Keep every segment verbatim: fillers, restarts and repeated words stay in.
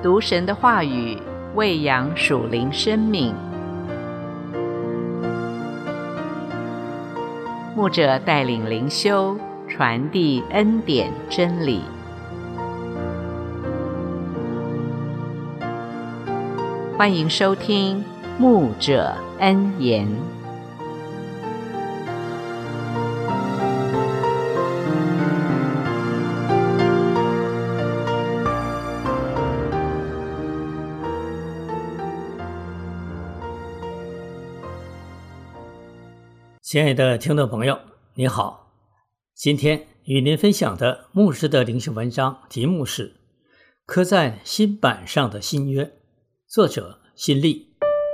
读神的话语，喂养属灵生命。牧者带领灵修，传递恩典真理。欢迎收听牧者恩言。 亲爱的听众朋友，你好，今天与您分享的牧师的灵修文章题目是刻在心板上的新约，作者辛利。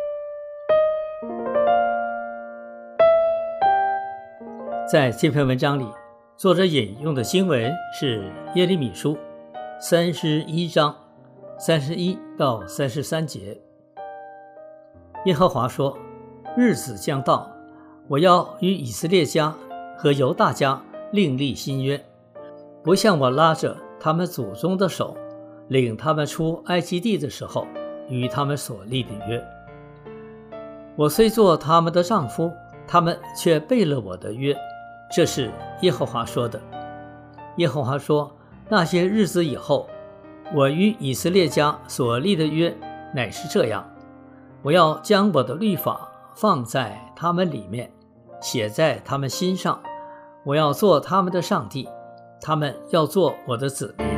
在这篇文章里，作者引用的经文是耶利米书三十一章三十一到三十三节。耶和华说，日子将到，我要与以色列家和犹大家另立新约，不像我拉着他们祖宗的手，领他们出埃及地的时候与他们所立的约。我虽做他们的丈夫，他们却背了我的约，这是耶和华说的。耶和华说，那些日子以后，我与以色列家所立的约乃是这样，我要将我的律法放在他们里面，写在他们心上，我要做他们的上帝，他们要做我的子民。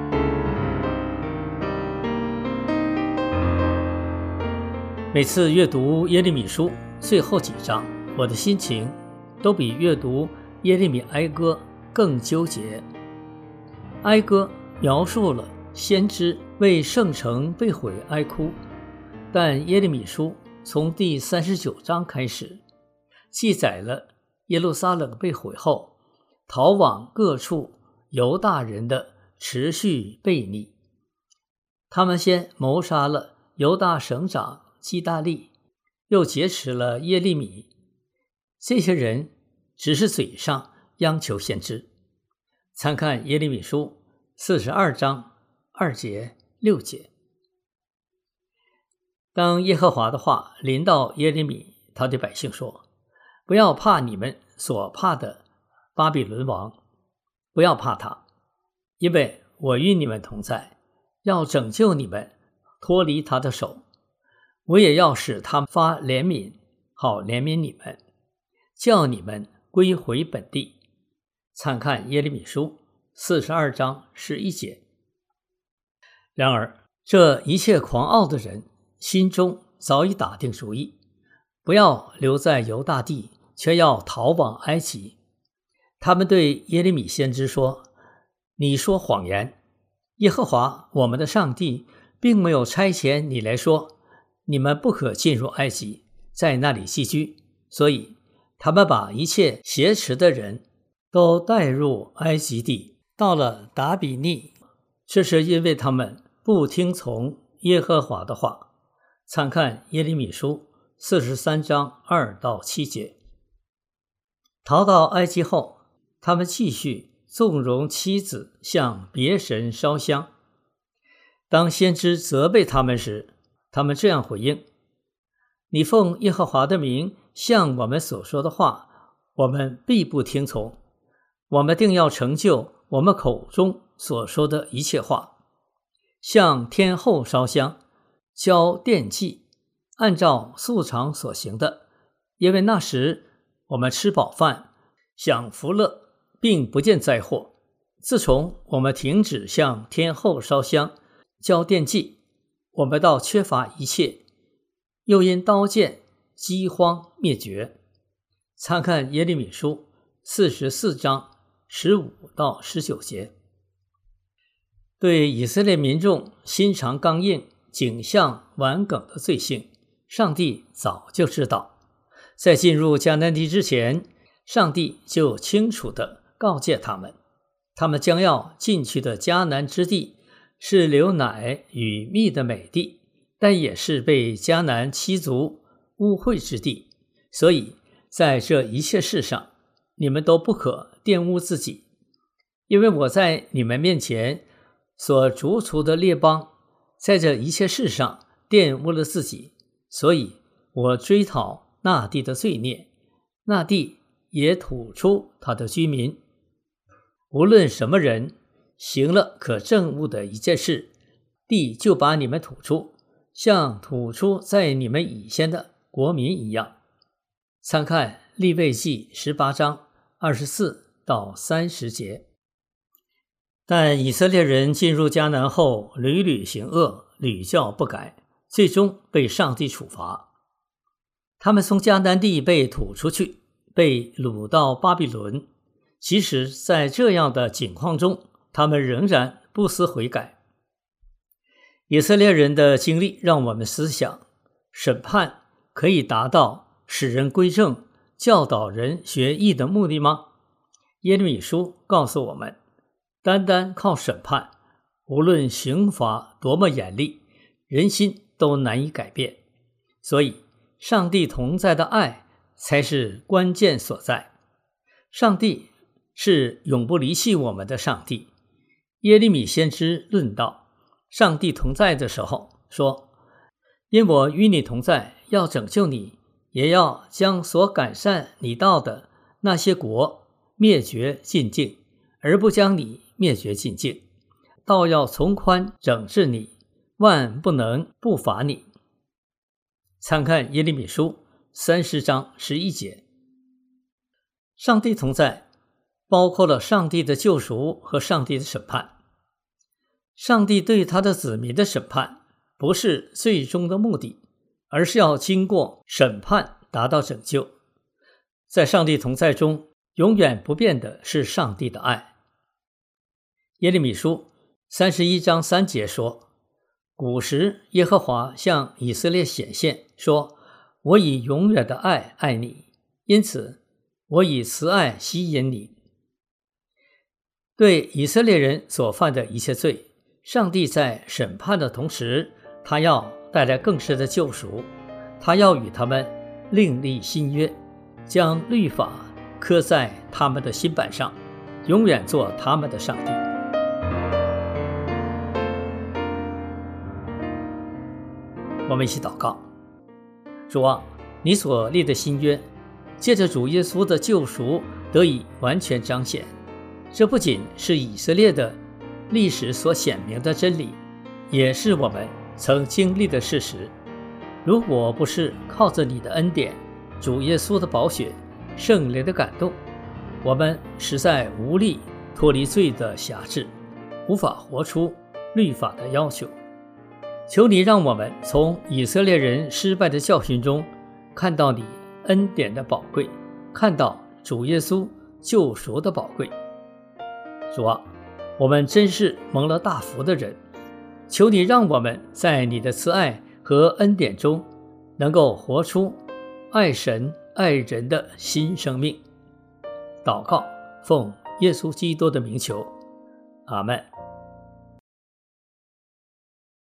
每次阅读耶利米书最后几章，我的心情都比阅读耶利米哀歌更纠结。哀歌描述了先知为圣城被毁哀哭，但耶利米书从第三十九章开始，记载了耶路撒冷被毁后逃往各处犹大人的持续悖逆。他们先谋杀了犹大省长基大利，又劫持了耶利米。这些人只是嘴上央求先知。参看耶利米书四十二章二节六节。当耶和华的话临到耶利米，他对百姓说，不要怕你们所怕的巴比伦王，不要怕他，因为我与你们同在，要拯救你们脱离他的手，我也要使他发怜悯，好怜悯你们，叫你们归回本地。参看耶利米书四十二章十一节。然而这一切狂傲的人心中早已打定主意，不要留在犹大地，却要逃往埃及。他们对耶利米先知说，你说谎言，耶和华我们的上帝并没有差遣你来说，你们不可进入埃及，在那里寄居。所以他们把一切挟持的人都带入埃及地，到了达比尼，这是因为他们不听从耶和华的话。参看耶利米书四十三章二到七节。逃到埃及后，他们继续纵容妻子向别神烧香。当先知责备他们时，他们这样回应，你奉耶和华的名向我们所说的话，我们必不听从，我们定要成就我们口中所说的一切话，向天后烧香，交奠祭，按照素常所行的，因为那时我们吃饱饭，享福乐，并不见灾祸。自从我们停止向天后烧香，交奠祭，我们倒缺乏一切，又因刀剑饥荒灭绝。参看耶利米书四十四章十五到十九节。对以色列民众心肠刚硬、颈项顽梗的罪行，上帝早就知道。在进入迦南地之前，上帝就清楚地告诫他们，他们将要进去的迦南之地是流奶与蜜的美地，但也是被迦南七族污秽之地。所以在这一切事上，你们都不可玷污自己，因为我在你们面前所逐除的列邦， 在这一切事上玷污了自己，所以我追讨那地的罪孽，那地也吐出他的居民。无论什么人行了可憎恶的一件事，地就把你们吐出，像吐出在你们以前的国民一样。参看利未记十八章二十四到三十节。但以色列人进入迦南后，屡屡行恶，屡教不改，最终被上帝处罚。他们从迦南地被吐出去，被掳到巴比伦。即使在这样的境况中，他们仍然不思悔改。以色列人的经历让我们思想，审判可以达到使人归正、教导人学义的目的吗？耶利米书告诉我们，单单靠审判，无论刑罚多么严厉，人心都难以改变。所以上帝同在的爱才是关键所在。上帝是永不离弃我们的上帝。耶利米先知论道，上帝同在的时候说，因我与你同在，要拯救你，也要将所赶散你到的那些国灭绝尽尽，而不将你灭绝尽尽，倒要从宽整治你，万不能不罚你。参看耶利米书三十章十一节。上帝同在包括了上帝的救赎和上帝的审判。上帝对他的子民的审判不是最终的目的，而是要经过审判达到拯救。在上帝同在中，永远不变的是上帝的爱。耶利米书三十一章三节说，古时耶和华向以色列显现，说，我以永远的爱爱你，因此我以慈爱吸引你。对以色列人所犯的一切罪，上帝在审判的同时，他要带来更深的救赎，他要与他们另立新约，将律法刻在他们的心板上，永远做他们的上帝。我们一起祷告。主啊，你所立的新约借着主耶稣的救赎得以完全彰显，这不仅是以色列的历史所显明的真理，也是我们曾经历的事实。如果不是靠着你的恩典、主耶稣的宝血、圣灵的感动，我们实在无力脱离罪的辖制，无法活出律法的要求。求你让我们从以色列人失败的教训中看到你恩典的宝贵，看到主耶稣救赎的宝贵。主啊，我们真是蒙了大福的人，求你让我们在你的慈爱和恩典中能够活出爱神爱人的新生命。祷告，奉耶稣基督的名求，阿们。